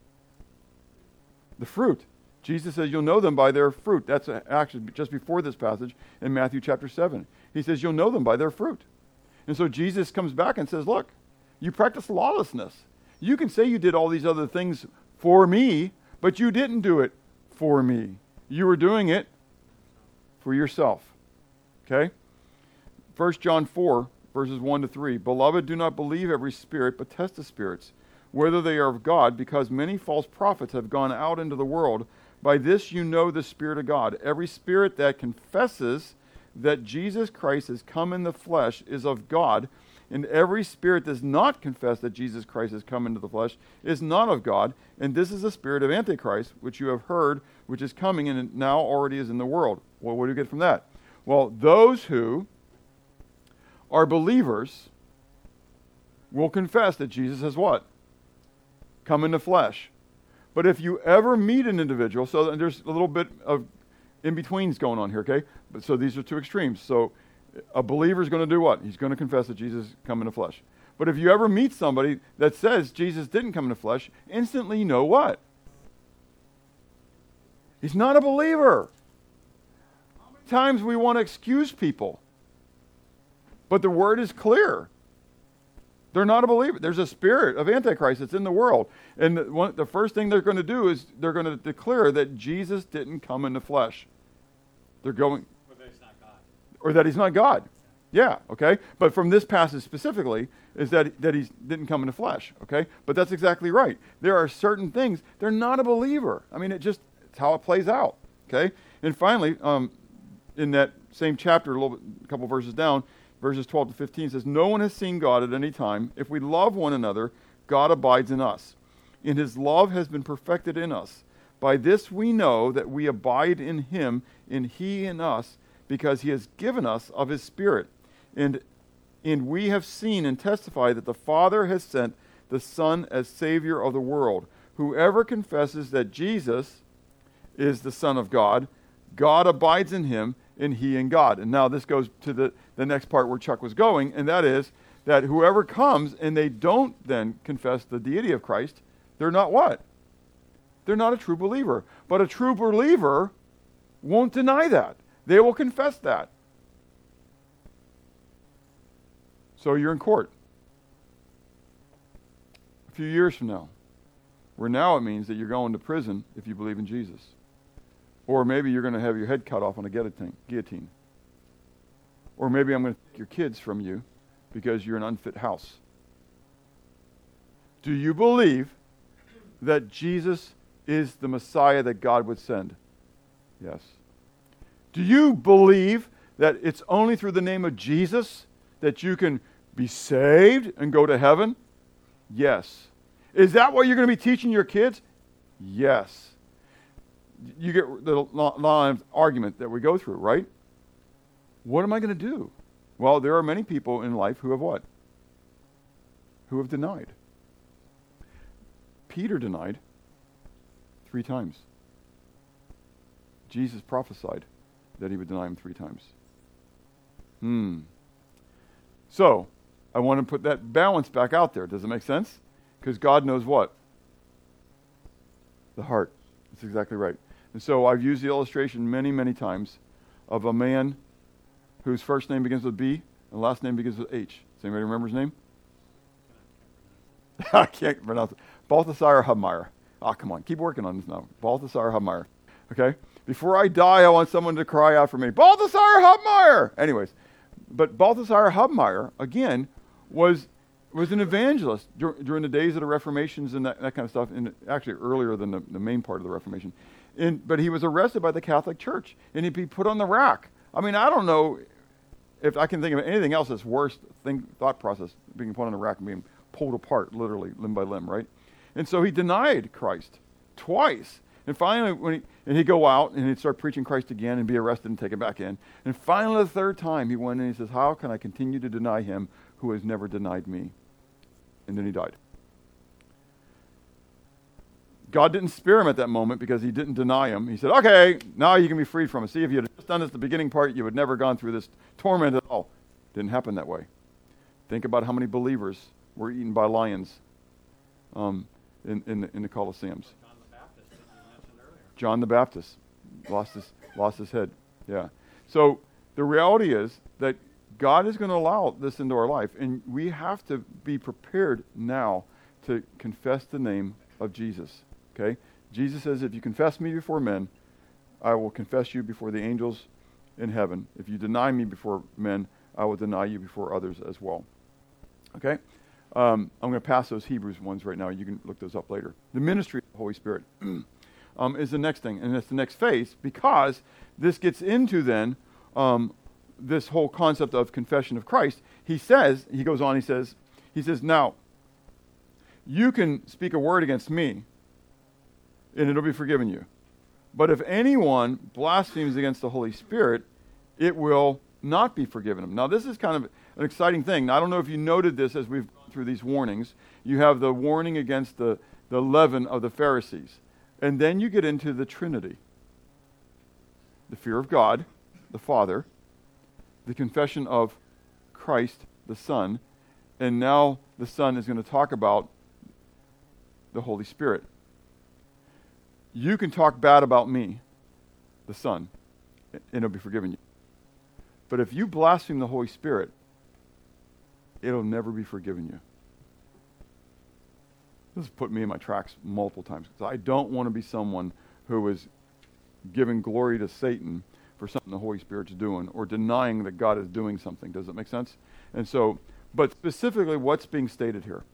[SPEAKER 3] The fruit. Jesus says you'll know them by their fruit. That's actually just before this passage in Matthew chapter seven. He says you'll know them by their fruit. And so Jesus comes back and says, look, you practice lawlessness. You can say you did all these other things for me, but you didn't do it for me. You were doing it for yourself. Okay? First John four, verses one to three. Beloved, do not believe every spirit, but test the spirits, whether they are of God, because many false prophets have gone out into the world. By this you know the Spirit of God. Every spirit that confesses that Jesus Christ has come in the flesh is of God, and every spirit does not confess that Jesus Christ has come into the flesh is not of God. And this is the spirit of Antichrist, which you have heard, which is coming and now already is in the world. Well, what do you get from that? Well, those who are believers will confess that Jesus has what? Come in the flesh. But if you ever meet an individual, so there's a little bit of in-betweens going on here, okay? But so these are two extremes. So a believer is going to do what? He's going to confess that Jesus come in the flesh. But if you ever meet somebody that says Jesus didn't come in the flesh, instantly you know what? He's not a believer. How many times we want to excuse people? But the word is clear. They're not a believer. There's a spirit of Antichrist that's in the world. And the, one, the first thing they're going to do is they're going to declare that Jesus didn't come in the flesh. They're going...
[SPEAKER 2] Or that he's not God.
[SPEAKER 3] Or that he's not God. Yeah, okay? But from this passage specifically is that, that he didn't come in the flesh, okay? But that's exactly right. There are certain things, they're not a believer. I mean, it just, it's how it plays out, okay? And finally, um, in that same chapter, a little bit, a couple verses down, verses twelve to fifteen says, "No one has seen God at any time. If we love one another, God abides in us, and his love has been perfected in us. By this we know that we abide in him, and he in us, because he has given us of his Spirit. And, and we have seen and testified that the Father has sent the Son as Savior of the world. Whoever confesses that Jesus is the Son of God, God abides in him, and he in God." And now this goes to the, the next part where Chuck was going, and that is that whoever comes and they don't then confess the deity of Christ, they're not what? They're not a true believer. But a true believer won't deny that. They will confess that. So you're in court. A few years from now. Where now it means that you're going to prison if you believe in Jesus. Or maybe you're going to have your head cut off on a guillotine. Or maybe I'm going to take your kids from you because you're an unfit house. Do you believe that Jesus is the Messiah that God would send? Yes. Do you believe that it's only through the name of Jesus that you can be saved and go to heaven? Yes. Is that what you're going to be teaching your kids? Yes. You get the line of argument that we go through, right? What am I going to do? Well, there are many people in life who have what? Who have denied. Peter denied three times. Jesus prophesied that he would deny him three times. Hmm. So, I want to put that balance back out there. Does it make sense? Because God knows what? The heart. That's exactly right. And so I've used the illustration many, many times of a man whose first name begins with B and last name begins with H. Does anybody remember his name? I can't pronounce it. Balthasar Hubmaier. Ah, come on. Keep working on this now. Balthasar Hubmaier. Okay? Before I die, I want someone to cry out for me. Balthasar Hubmaier! Anyways, but Balthasar Hubmaier, again, was was an evangelist dur- during the days of the Reformations and that, that kind of stuff, and actually earlier than the, the main part of the Reformation. And, but he was arrested by the Catholic Church, and he'd be put on the rack. I mean, I don't know if I can think of anything else that's worse think, thought process, being put on the rack and being pulled apart, literally, limb by limb, right? And so he denied Christ twice. And finally, when he, and he'd go out and he'd start preaching Christ again and be arrested and taken back in. And finally, the third time, he went in and he says, "How can I continue to deny him who has never denied me?" And then he died. God didn't spare him at that moment because he didn't deny him. He said, "Okay, now you can be freed from it. See, if you had just done this at the beginning part, you would never gone through this torment at all." Didn't happen that way. Think about how many believers were eaten by lions um, in, in, the, in the Colosseums.
[SPEAKER 2] John the Baptist, that you mentioned earlier.
[SPEAKER 3] John the Baptist lost his, lost his head. Yeah. So the reality is that God is going to allow this into our life, and we have to be prepared now to confess the name of Jesus. Okay? Jesus says, "If you confess me before men, I will confess you before the angels in heaven. If you deny me before men, I will deny you before others as well." Okay? Um, I'm going to pass those Hebrews ones right now. You can look those up later. The ministry of the Holy Spirit um, is the next thing, and it's the next phase, because this gets into then um, this whole concept of confession of Christ. He says, he goes on, he says, he says, "Now, you can speak a word against me, and it'll be forgiven you. But if anyone blasphemes against the Holy Spirit, it will not be forgiven him." Now, this is kind of an exciting thing. Now, I don't know if you noted this as we've gone through these warnings. You have the warning against the, the leaven of the Pharisees. And then you get into the Trinity. The fear of God, the Father, the confession of Christ, the Son, and now the Son is going to talk about the Holy Spirit. You can talk bad about me, the Son, and it'll be forgiven you. But if you blaspheme the Holy Spirit, it'll never be forgiven you. This has put me in my tracks multiple times, because I don't want to be someone who is giving glory to Satan for something the Holy Spirit's doing, or denying that God is doing something. Does that make sense? And so, but specifically what's being stated here?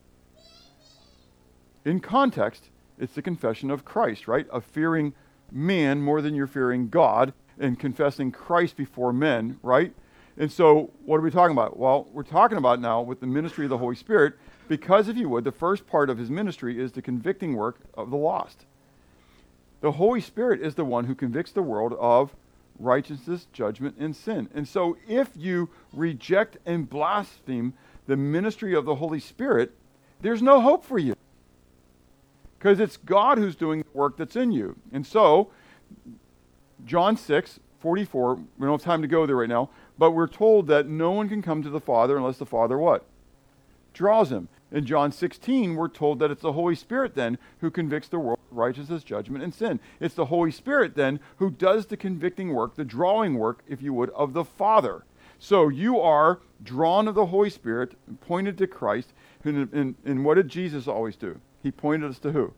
[SPEAKER 3] In context, it's the confession of Christ, right? Of fearing man more than you're fearing God, and confessing Christ before men, right? And so what are we talking about? Well, we're talking about now with the ministry of the Holy Spirit, because if you would, the first part of his ministry is the convicting work of the lost. The Holy Spirit is the one who convicts the world of righteousness, judgment, and sin. And so if you reject and blaspheme the ministry of the Holy Spirit, there's no hope for you. Because it's God who's doing the work that's in you. And so, John six forty-four, we don't have time to go there right now, but we're told that no one can come to the Father unless the Father what? Draws him. In John sixteen, we're told that it's the Holy Spirit then who convicts the world of righteousness, judgment, and sin. It's the Holy Spirit then who does the convicting work, the drawing work, if you would, of the Father. So you are drawn of the Holy Spirit, pointed to Christ, and, and, and what did Jesus always do? He pointed us to who?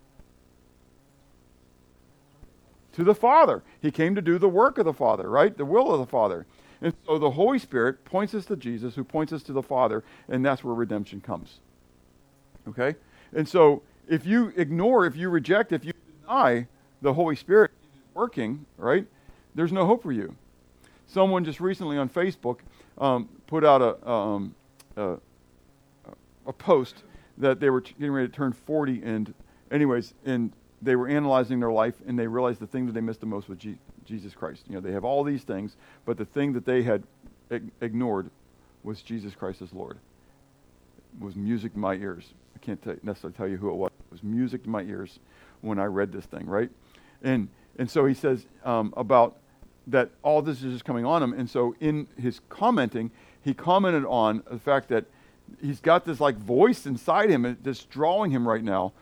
[SPEAKER 3] To the Father. He came to do the work of the Father, right? The will of the Father. And so the Holy Spirit points us to Jesus, who points us to the Father, and that's where redemption comes. Okay? And so if you ignore, if you reject, if you deny the Holy Spirit working, right, there's no hope for you. Someone just recently on Facebook um, put out a, um, a a post that they were getting ready to turn forty, and anyways, and they were analyzing their life, and they realized the thing that they missed the most was G- Jesus Christ. You know, they have all these things, but the thing that they had ig- ignored was Jesus Christ as Lord. It was music to my ears. I can't t- necessarily tell you who it was. It was music to my ears when I read this thing, right? And and so he says um, about that all this is just coming on him, and so in his commenting, he commented on the fact that he's got this like voice inside him that's drawing him right now.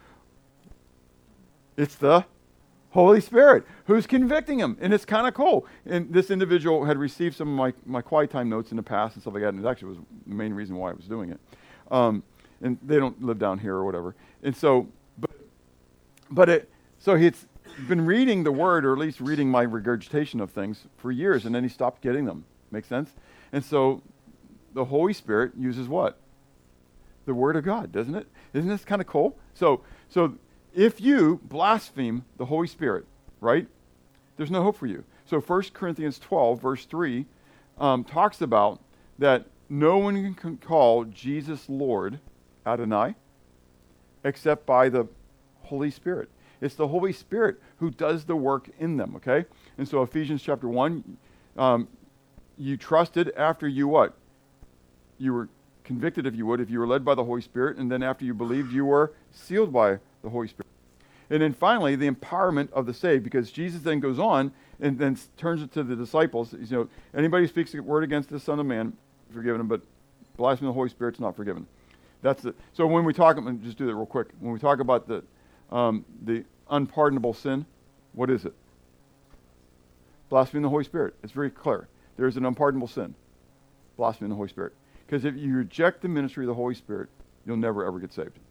[SPEAKER 3] It's the Holy Spirit who's convicting him, and it's kind of cool. And this individual had received some of my, my quiet time notes in the past and stuff like that, and it actually was the main reason why I was doing it. Um, and they don't live down here or whatever. And so, but, but it, so he's been reading the Word, or at least reading my regurgitation of things for years, and then he stopped getting them. Make sense? And so the Holy Spirit uses what? The Word of God, doesn't it? Isn't this kind of cool? So, so if you blaspheme the Holy Spirit, right, there's no hope for you. So First Corinthians twelve, verse three, um, talks about that no one can call Jesus Lord, Adonai, except by the Holy Spirit. It's the Holy Spirit who does the work in them, okay? And so Ephesians chapter one, um, you trusted after you what? You were convicted, if you would, if you were led by the Holy Spirit, and then after you believed, you were sealed by the Holy Spirit. And then finally, the empowerment of the saved, because Jesus then goes on and then turns it to the disciples. You know, anybody who speaks a word against the Son of Man, forgiven him, but blasphemy of the Holy Spirit's not forgiven. That's the, so when we talk, and just do that real quick. When we talk about the um, the unpardonable sin, what is it? Blasphemy of the Holy Spirit. It's very clear. There is an unpardonable sin. Blasphemy of the Holy Spirit. Because if you reject the ministry of the Holy Spirit, you'll never ever get saved.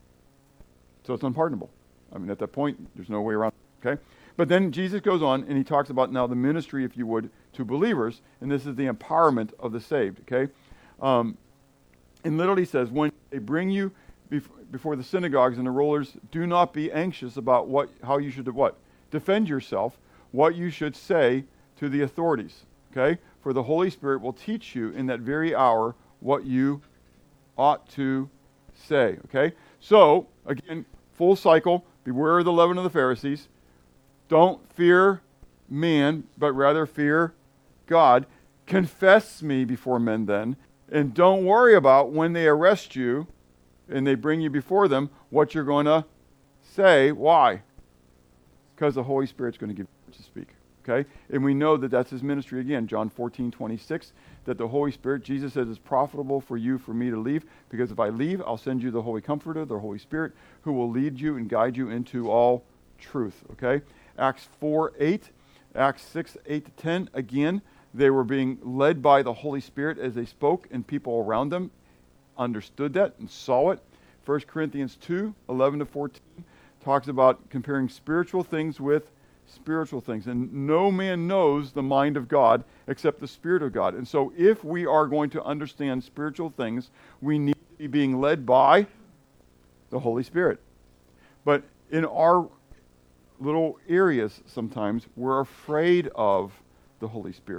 [SPEAKER 3] So it's unpardonable. I mean, at that point, there's no way around it, okay? But then Jesus goes on, and he talks about now the ministry, if you would, to believers, and this is the empowerment of the saved, okay? Um, and literally says, when they bring you bef- before the synagogues and the rulers, do not be anxious about what, how you should, what? Defend yourself, what you should say to the authorities, okay? For the Holy Spirit will teach you in that very hour what you ought to say, okay? So, again, full cycle, beware of the leaven of the Pharisees. Don't fear man, but rather fear God. Confess me before men then, and don't worry about when they arrest you and they bring you before them what you're going to say. Why? Because the Holy Spirit's going to give you words to speak. Okay? And we know that that's his ministry again, John fourteen twenty-six, that the Holy Spirit, Jesus says, is profitable for you, for me to leave, because if I leave, I'll send you the Holy Comforter, the Holy Spirit, who will lead you and guide you into all truth. Okay? Acts four eight, Acts six eight to ten, again, they were being led by the Holy Spirit as they spoke, and people around them understood that and saw it. First Corinthians two eleven to fourteen talks about comparing spiritual things with spiritual things. And no man knows the mind of God except the Spirit of God. And so if we are going to understand spiritual things, we need to be being led by the Holy Spirit. But in our little areas sometimes, we're afraid of the Holy Spirit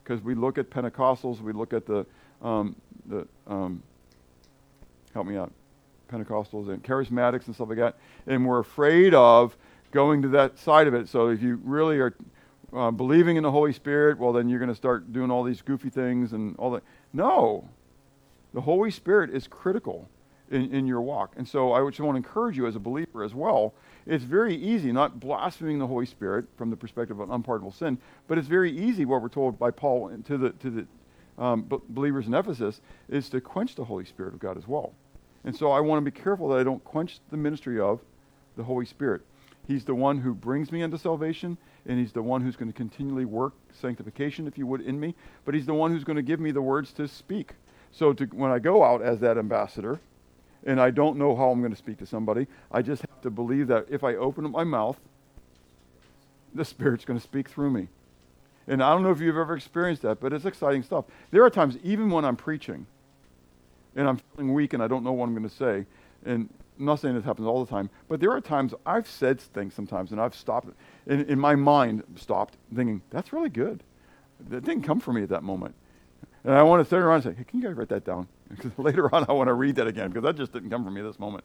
[SPEAKER 3] because we look at Pentecostals, we look at the, um, the um, help me out, Pentecostals and charismatics and stuff like that, and we're afraid of going to that side of it. So if you really are uh, believing in the Holy Spirit, well, then you're going to start doing all these goofy things and all that. No, the Holy Spirit is critical in, in your walk. And so I just want to encourage you as a believer as well. It's very easy, not blaspheming the Holy Spirit from the perspective of unpardonable sin, but it's very easy, what we're told by Paul to the to the um, b- believers in Ephesus, is to quench the Holy Spirit of God as well. And so I want to be careful that I don't quench the ministry of the Holy Spirit. He's the one who brings me into salvation, and he's the one who's going to continually work sanctification, if you would, in me, but he's the one who's going to give me the words to speak. So to, when I go out as that ambassador, and I don't know how I'm going to speak to somebody, I just have to believe that if I open up my mouth, the Spirit's going to speak through me. And I don't know if you've ever experienced that, but it's exciting stuff. There are times, even when I'm preaching, and I'm feeling weak and I don't know what I'm going to say, and I'm not saying this happens all the time, but there are times I've said things sometimes, and I've stopped, in, in my mind, stopped, thinking, that's really good. That didn't come from me at that moment. And I want to turn around and say, hey, can you guys write that down? Because later on I want to read that again, because that just didn't come from me at this moment.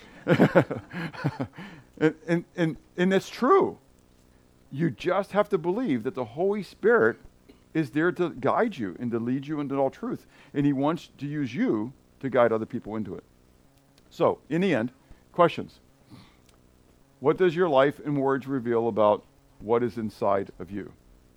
[SPEAKER 3] and, and, and, and it's true. You just have to believe that the Holy Spirit is there to guide you and to lead you into all truth. And he wants to use you to guide other people into it. So, in the end, questions. What does your life and words reveal about what is inside of you?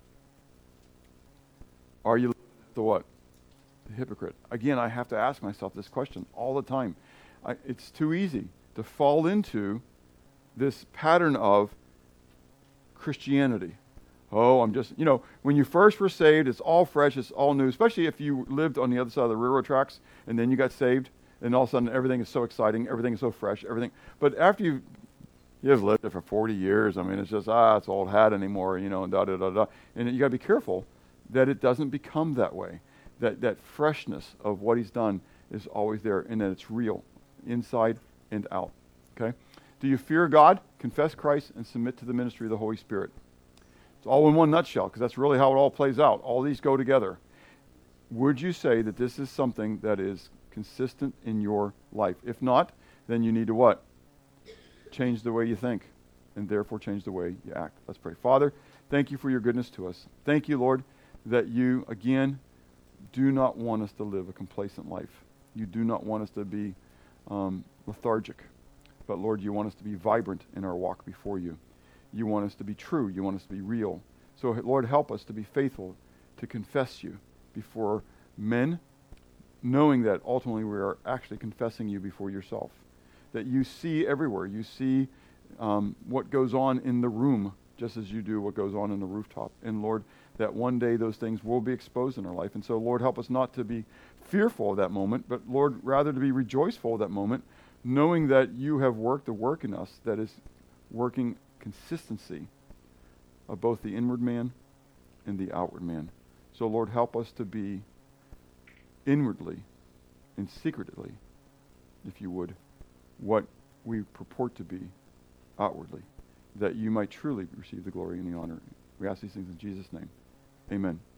[SPEAKER 3] Are you the what? The hypocrite. Again, I have to ask myself this question all the time. I, it's too easy to fall into this pattern of Christianity. Oh, I'm just, you know, when you first were saved, it's all fresh, it's all new, especially if you lived on the other side of the railroad tracks and then you got saved, and all of a sudden everything is so exciting, everything is so fresh, everything. But after you've, you've lived it for forty years, I mean, it's just, ah, it's old hat anymore, you know, and da da da da. And you got to be careful that it doesn't become that way, that that freshness of what he's done is always there, and that it's real, inside and out, okay? Do you fear God, confess Christ, and submit to the ministry of the Holy Spirit? It's all in one nutshell, because that's really how it all plays out. All these go together. Would you say that this is something that is consistent in your life? If not, then you need to what? Change the way you think, and therefore change the way you act. Let's pray. Father, thank you for your goodness to us. Thank you, Lord, that you, again, do not want us to live a complacent life. You do not want us to be um, lethargic. But Lord, you want us to be vibrant in our walk before you. You want us to be true. You want us to be real. So Lord, help us to be faithful, to confess you before men, knowing that ultimately we are actually confessing you before yourself. That you see everywhere. You see um, what goes on in the room, just as you do what goes on in the rooftop. And Lord, that one day those things will be exposed in our life. And so Lord, help us not to be fearful of that moment, but Lord, rather to be rejoiceful of that moment, knowing that you have worked the work in us that is working consistency of both the inward man and the outward man. So Lord, help us to be inwardly and secretly, if you would, what we purport to be outwardly, that you might truly receive the glory and the honor. We ask these things in Jesus' name. Amen.